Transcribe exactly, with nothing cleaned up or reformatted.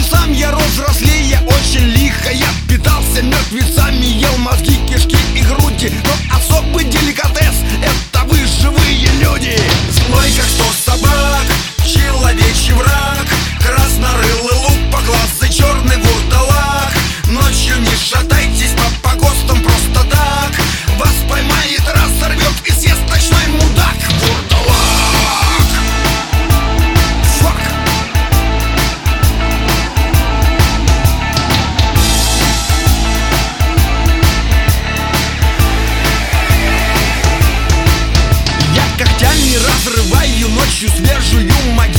сам я рос взрослее очень лихо. Я питался мертвецами, ел мозги, кишки и груди. Но особый деликатес — это вы, живые люди. Злой, как сто собак, человечий враг, краснорылый лук, поглазый черный вурдалак. Ночью не шатайтесь по погостам просто так. Вас поймает, разорвет и съест ночной мудак. Вурдалак. Фак. Я когтями разрываю ночью свежую могилу.